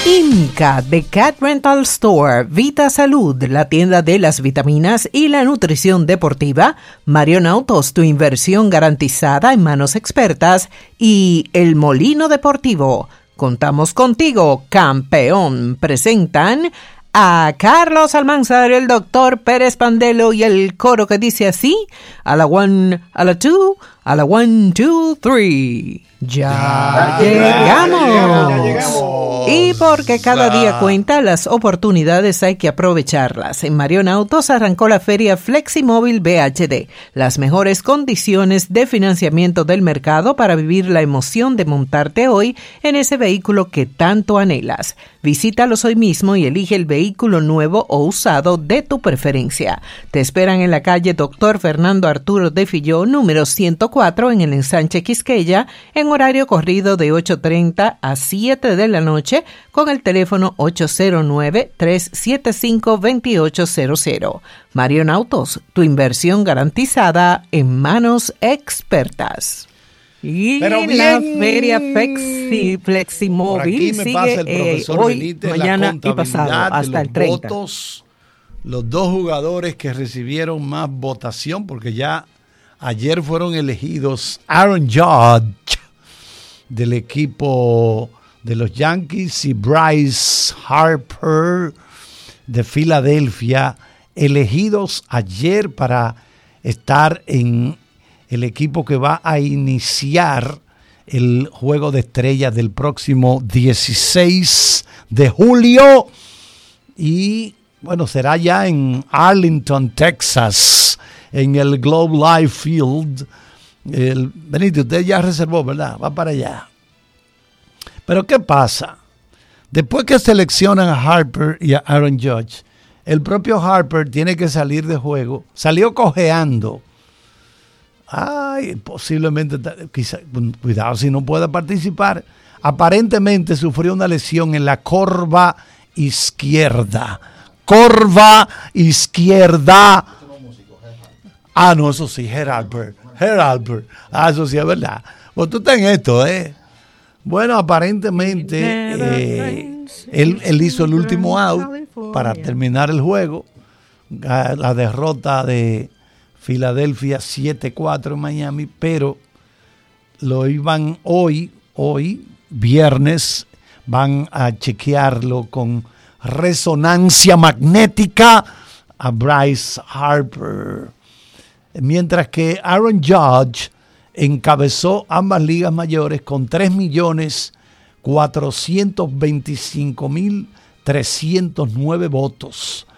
INCA, The Cat Rental Store, Vita Salud, la tienda de las vitaminas y la nutrición deportiva, Marion Autos, tu inversión garantizada en manos expertas, y El Molino Deportivo. Contamos contigo, campeón. Presentan a Carlos Almanzar, el doctor Pérez Pandelo y el coro que dice así: a la one, a la two, a la one, two, three. Ya llegamos. Y porque cada día cuenta, las oportunidades hay que aprovecharlas. En Marion Autos arrancó la feria Fleximóvil BHD, las mejores condiciones de financiamiento del mercado para vivir la emoción de montarte hoy en ese vehículo que tanto anhelas. Visítalos hoy mismo y elige el vehículo nuevo o usado de tu preferencia. Te esperan en la calle Dr. Fernando Arturo de Filló, número 104, en el Ensanche Quisqueya, en horario corrido de 8:30 a 7 de la noche, con el teléfono 809-375-2800. Marion Autos, tu inversión garantizada en manos expertas. Y la feria Fleximóvil sigue hoy, mañana y pasado, hasta el 30. Votos, los dos jugadores que recibieron más votación, porque ya ayer fueron elegidos Aaron Judge del equipo de los Yankees y Bryce Harper de Filadelfia, elegidos ayer para estar en el equipo que va a iniciar el Juego de Estrellas del próximo 16 de julio. Y bueno, será ya en Arlington, Texas, en el Globe Life Field. Benito, usted ya reservó, ¿verdad? Va para allá. Pero ¿qué pasa? Después que seleccionan a Harper y a Aaron Judge, el propio Harper tiene que salir de juego. Salió cojeando. Posiblemente, quizá, cuidado si no pueda participar. Aparentemente sufrió una lesión en la corva izquierda. Corva izquierda. No, eso sí, Heralper. Eso sí es verdad. Pues tú estás en esto, ¿eh? Bueno, aparentemente él hizo el último out para terminar el juego. La derrota de Filadelfia 7-4 en Miami, pero lo iban hoy, viernes, van a chequearlo con resonancia magnética a Bryce Harper. Mientras que Aaron Judge encabezó ambas ligas mayores con 3.425.309 votos.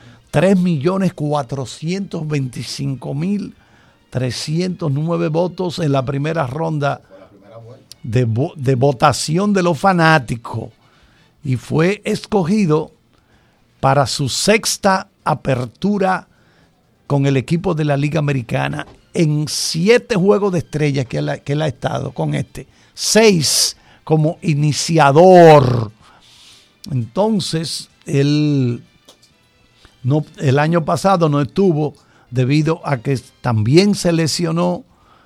3.425.309 votos en la primera ronda de votación de los fanáticos. Y fue escogido para su sexta apertura con el equipo de la Liga Americana en 7 juegos de estrellas que él ha estado con 6 como iniciador. Entonces, el año pasado no estuvo debido a que también se lesionó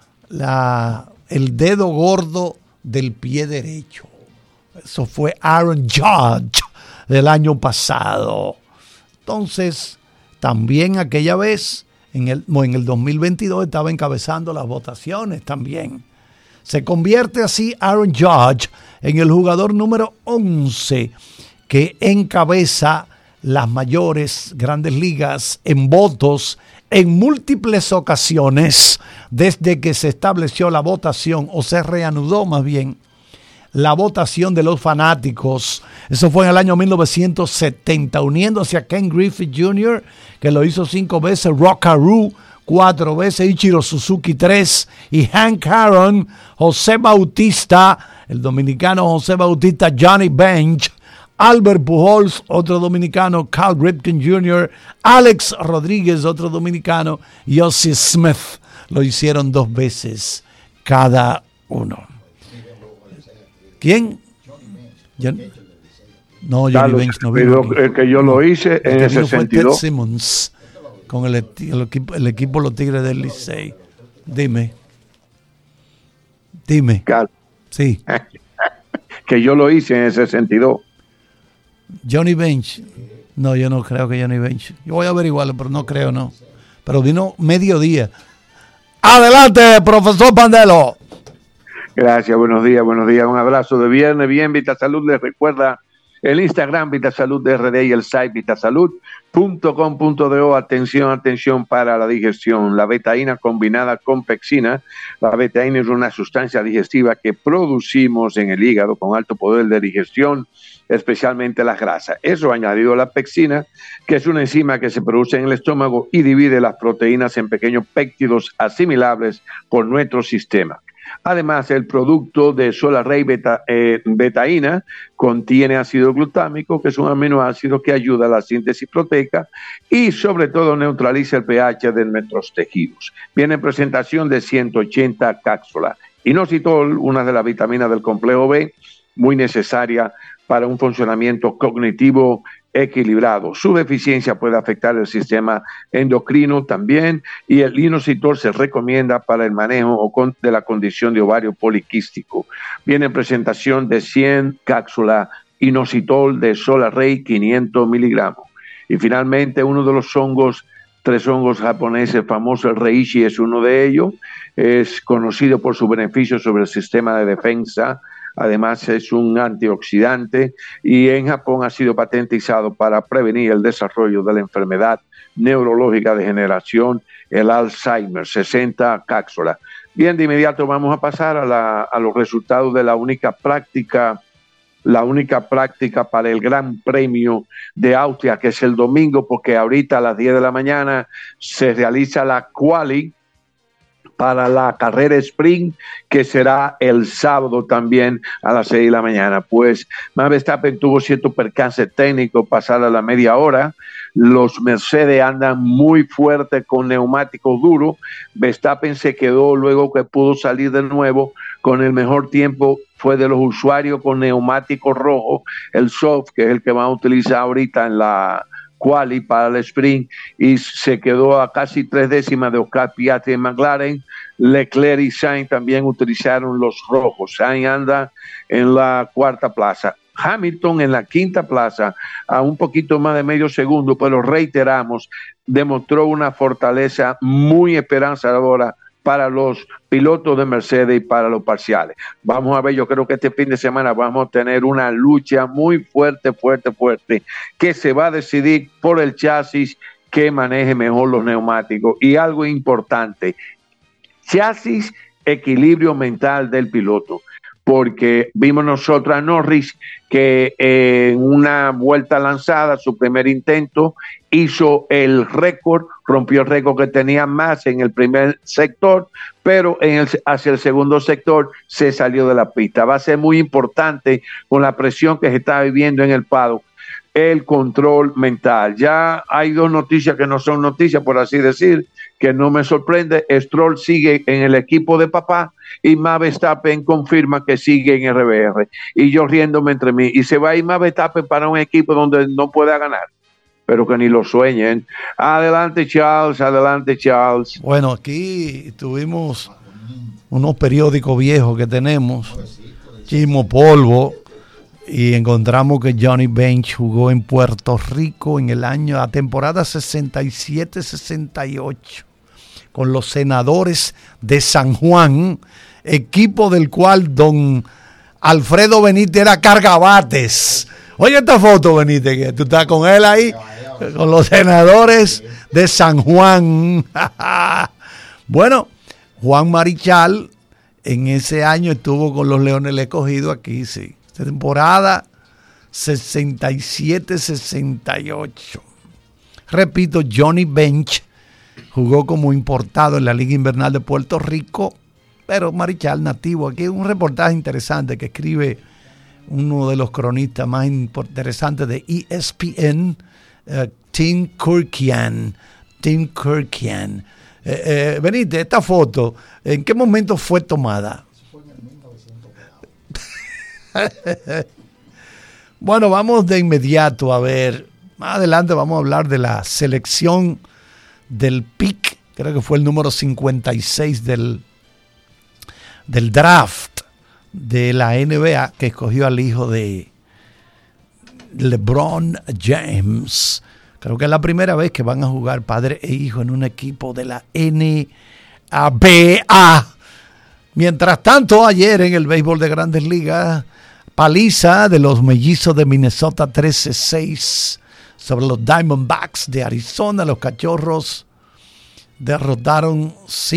el dedo gordo del pie derecho. Eso fue Aaron Judge del año pasado. Entonces, también aquella vez, en el 2022, estaba encabezando las votaciones también. Se convierte así Aaron Judge en el jugador número 11 que encabeza las mayores grandes ligas en votos en múltiples ocasiones desde que se estableció la votación, o se reanudó más bien la votación de los fanáticos. Eso fue en el año 1970, uniéndose a Ken Griffey Jr., que lo hizo 5 veces, Rockaroo 4 veces, Ichiro Suzuki 3, y Hank Aaron, José Bautista, el dominicano José Bautista, Johnny Bench, Albert Pujols, otro dominicano, Cal Ripken Jr., Alex Rodríguez, otro dominicano, y Ozzie Smith, lo hicieron 2 veces cada uno. ¿Quién? No, Johnny Bench no vino. El que yo lo hice en el 62. Ted Simmons, con el equipo Los Tigres del Licey. Dime. Carlos. Sí. Que yo lo hice en el 62. Johnny Bench. No, yo no creo que Johnny Bench. Yo voy a averiguarlo, pero no creo, no. Pero vino mediodía. Adelante, profesor Pandelo. Gracias, buenos días. Un abrazo de viernes. Bien, VitaSalud les recuerda el Instagram VitaSalud RD y el site vitasalud.com.do. Atención para la digestión. La betaína combinada con pexina. La betaína es una sustancia digestiva que producimos en el hígado con alto poder de digestión, especialmente las grasas. Eso añadido a la pexina, que es una enzima que se produce en el estómago y divide las proteínas en pequeños péptidos asimilables por nuestro sistema. Además, el producto de Solarray betaína contiene ácido glutámico, que es un aminoácido que ayuda a la síntesis proteica y sobre todo neutraliza el pH de nuestros tejidos. Viene en presentación de 180 cápsulas. Inositol, una de las vitaminas del complejo B, muy necesaria para un funcionamiento cognitivo equilibrado. Su deficiencia puede afectar el sistema endocrino también, y el inositol se recomienda para el manejo de la condición de ovario poliquístico. Viene en presentación de 100 cápsulas inositol de Solarray 500 miligramos. Y finalmente uno de los hongos, 3 hongos japoneses famosos, el reishi es uno de ellos, es conocido por su beneficio sobre el sistema de defensa. Además es un antioxidante y en Japón ha sido patentizado para prevenir el desarrollo de la enfermedad neurológica de degeneración, el Alzheimer. 60 cápsulas. Bien, de inmediato vamos a pasar a los resultados de la única práctica para el Gran Premio de Austria, que es el domingo, porque ahorita a las 10 de la mañana se realiza la quali para la carrera sprint, que será el sábado también a las 6 de la mañana. Pues Max Verstappen tuvo cierto percance técnico pasada la media hora. Los Mercedes andan muy fuerte con neumáticos duros. Verstappen se quedó luego que pudo salir de nuevo con el mejor tiempo. Fue de los usuarios con neumáticos rojos, el soft, que es el que van a utilizar ahorita en la quali para el sprint, y se quedó a casi 3 décimas de Oscar Piastri en McLaren. Leclerc y Sainz también utilizaron los rojos. Sainz anda en la 4ª plaza. Hamilton en la 5ª plaza, a un poquito más de medio segundo, pero reiteramos, demostró una fortaleza muy esperanzadora para los pilotos de Mercedes y para los parciales. Vamos a ver, yo creo que este fin de semana vamos a tener una lucha muy fuerte, que se va a decidir por el chasis que maneje mejor los neumáticos. Y algo importante, chasis, equilibrio mental del piloto, porque vimos nosotros a Norris que en una vuelta lanzada, su primer intento, hizo el récord, rompió el récord que tenía más en el primer sector, pero hacia el segundo sector se salió de la pista. Va a ser muy importante con la presión que se está viviendo en el paddock, el control mental. Ya hay 2 noticias que no son noticias, por así decir, que no me sorprende. Stroll sigue en el equipo de papá y Max Verstappen confirma que sigue en RBR. Y yo riéndome entre mí. Y se va a ir Max Verstappen para un equipo donde no pueda ganar, pero que ni lo sueñen. Adelante, Charles. Bueno, aquí tuvimos unos periódicos viejos que tenemos, Chismo Polvo, y encontramos que Johnny Bench jugó en Puerto Rico en la temporada 67-68 con los Senadores de San Juan, equipo del cual don Alfredo Benítez era cargabates. Oye esta foto, Benítez, que tú estás con él ahí, con los Senadores de San Juan. Bueno, Juan Marichal en ese año estuvo con los Leones del Escogido aquí, sí. Temporada 67-68. Repito, Johnny Bench jugó como importado en la Liga Invernal de Puerto Rico, pero Marichal nativo. Aquí hay un reportaje interesante que escribe uno de los cronistas más interesantes de ESPN, Tim Kurkian. Benítez, esta foto, ¿en qué momento fue tomada? Bueno, vamos de inmediato a ver. Más adelante vamos a hablar de la selección del pick, creo que fue el número 56 del draft de la NBA, que escogió al hijo de LeBron James. Creo que es la primera vez que van a jugar padre e hijo en un equipo de la NBA. Mientras tanto, ayer en el béisbol de Grandes Ligas, paliza de los Mellizos de Minnesota 13-6 sobre los Diamondbacks de Arizona. Los Cachorros derrotaron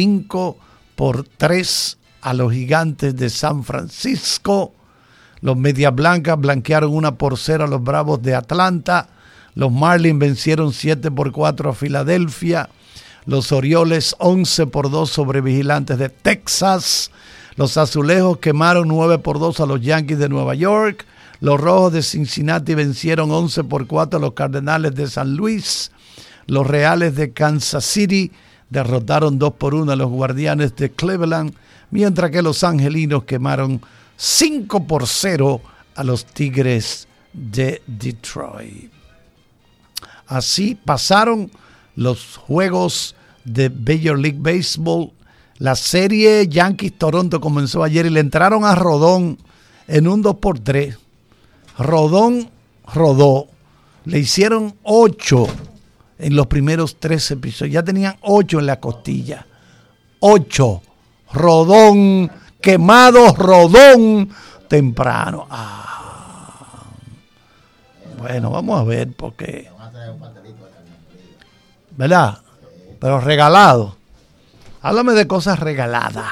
5-3 a los Gigantes de San Francisco. Los Medias Blancas blanquearon 1-0 a los Bravos de Atlanta. Los Marlins vencieron 7-4 a Filadelfia. Los Orioles 11-2 sobre Vigilantes de Texas. Los Azulejos quemaron 9-2 a los Yankees de Nueva York. Los Rojos de Cincinnati vencieron 11-4 a los Cardenales de San Luis. Los Reales de Kansas City derrotaron 2-1 a los Guardianes de Cleveland, mientras que los Angelinos quemaron 5-0 a los Tigres de Detroit. Así pasaron los juegos de Major League Baseball. La serie Yankees-Toronto comenzó ayer y le entraron a Rodón en un 2-3. Rodón rodó. Le hicieron 8 en los primeros 3 episodios. Ya tenían 8 en la costilla. 8. Rodón. Quemado Rodón temprano. Bueno, vamos a ver porque... ¿verdad? Pero regalado. Háblame de cosas regaladas.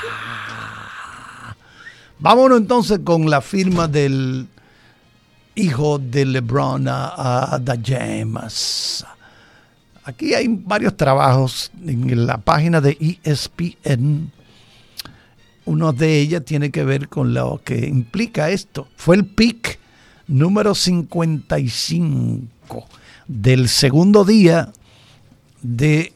Vámonos entonces con la firma del hijo de LeBron James. Aquí hay varios trabajos en la página de ESPN. Uno de ellas tiene que ver con lo que implica esto. Fue el pick número 55 del segundo día del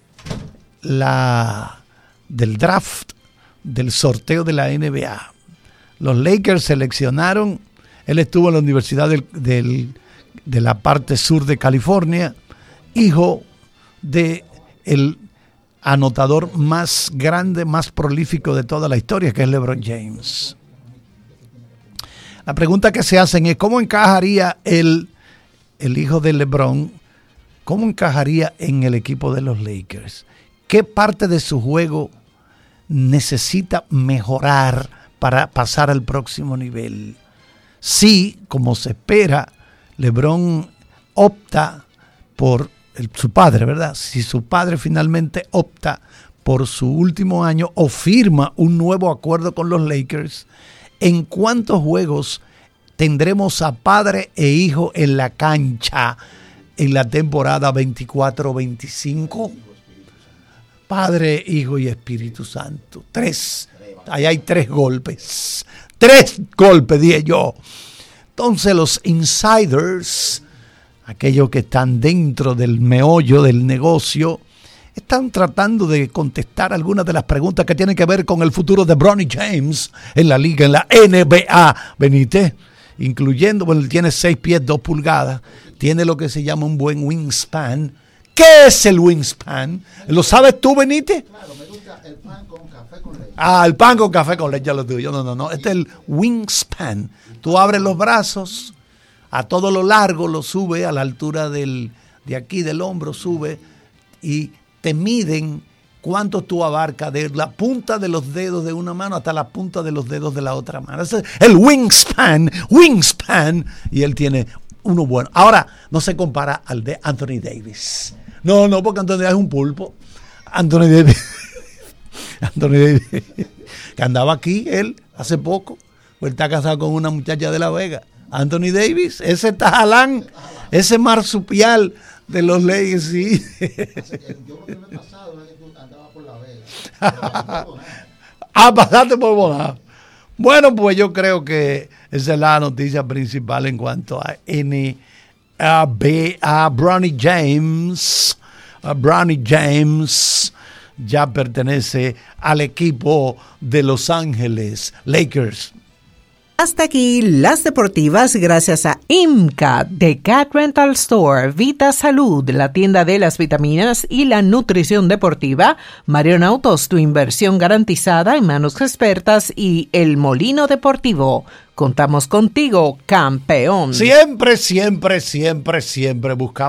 draft, del sorteo de la NBA. Los Lakers seleccionaron, él estuvo en la Universidad de la parte sur de California, hijo de el anotador más grande, más prolífico de toda la historia, que es LeBron James. La pregunta que se hacen es, ¿cómo encajaría el hijo de LeBron? ¿Cómo encajaría en el equipo de los Lakers? ¿Qué parte de su juego necesita mejorar para pasar al próximo nivel? Si, como se espera, LeBron opta por su padre, ¿verdad? Si su padre finalmente opta por su último año o firma un nuevo acuerdo con los Lakers, ¿en cuántos juegos tendremos a padre e hijo en la cancha en la temporada 24-25? Padre, Hijo y Espíritu Santo. 3. Ahí hay 3 golpes. 3 golpes, dije yo. Entonces los insiders, aquellos que están dentro del meollo del negocio, están tratando de contestar algunas de las preguntas que tienen que ver con el futuro de Bronny James en la liga, en la NBA, Benítez, incluyendo, bueno, él tiene 6 pies, 2 pulgadas, tiene lo que se llama un buen wingspan. ¿Qué es el wingspan? ¿Lo sabes tú, Benítez? Claro, me gusta el pan con café con leche. El pan con café con leche, ya lo digo yo. No. Este es el wingspan. Tú abres los brazos a todo lo largo, lo sube a la altura de aquí del hombro, sube y te miden cuánto tú abarcas de la punta de los dedos de una mano hasta la punta de los dedos de la otra mano. Ese es el wingspan, y él tiene uno bueno. Ahora, no se compara al de Anthony Davis. No, porque Anthony Davis es un pulpo. Anthony Davis, que andaba aquí, él, hace poco. Él está casado con una muchacha de La Vega. Anthony Davis, ese tajalán, ese marsupial de los Lakers, sí. Yo creo que me he pasado, andaba por La Vega. Pasaste por Bonao. Bueno, pues yo creo que esa es la noticia principal en cuanto a Bronny James. Bronny James ya pertenece al equipo de Los Ángeles Lakers. Hasta aquí las deportivas gracias a IMCA de Cat Rental Store, Vita Salud, la tienda de las vitaminas y la nutrición deportiva, Marion Autos, tu inversión garantizada en manos expertas y El Molino Deportivo. Contamos contigo, campeón. Siempre, siempre, siempre, siempre buscamos